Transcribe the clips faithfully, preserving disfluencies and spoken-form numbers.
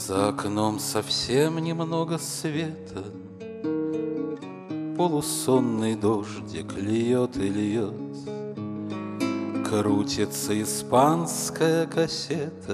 За окном совсем немного света, полусонный дождик льет и льет. Крутится испанская кассета,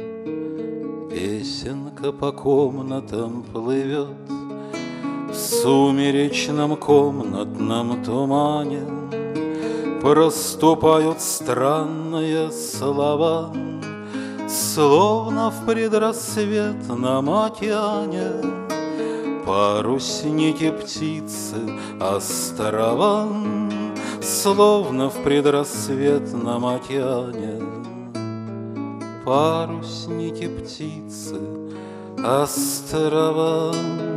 песенка по комнатам плывет. В сумеречном комнатном тумане проступают странные слова, словно в предрассветном океане парусники птицы острова, словно в предрассветном океане парусники птицы острова.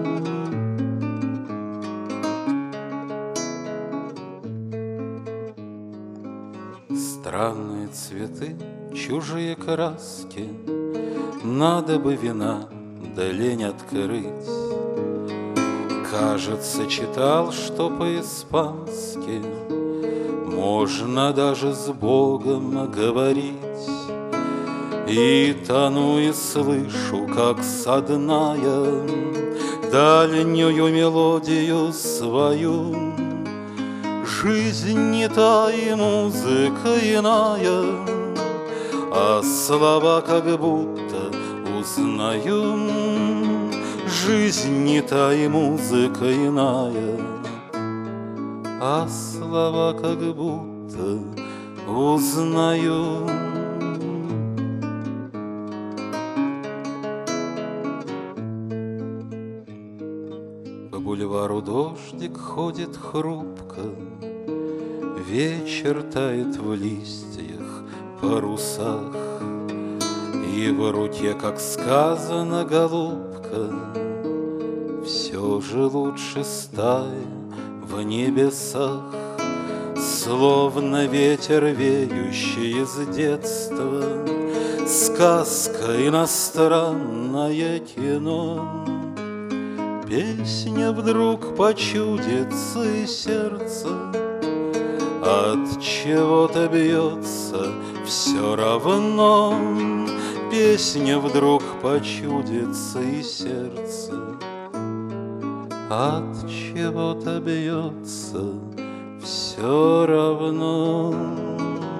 Странные цветы, чужие краски, надо бы вина, да лень открыть. Кажется, читал, что по-испански можно даже с Богом говорить. И тону и слышу, как со дна я дальнюю мелодию свою. Жизнь не та и музыка иная, а слова как будто узнаю. Жизнь не та и музыка иная, а слова как будто узнаю. По бульвару дождик ходит хрупко, вечер тает в листьях, парусах. И в руке, как сказано, голубка, все же лучше стая в небесах. Словно ветер, веющий из детства, сказка, иностранное кино. Песня вдруг почудится и сердце от чего-то бьется все равно. Песня вдруг почудится и сердце от чего-то бьется все равно.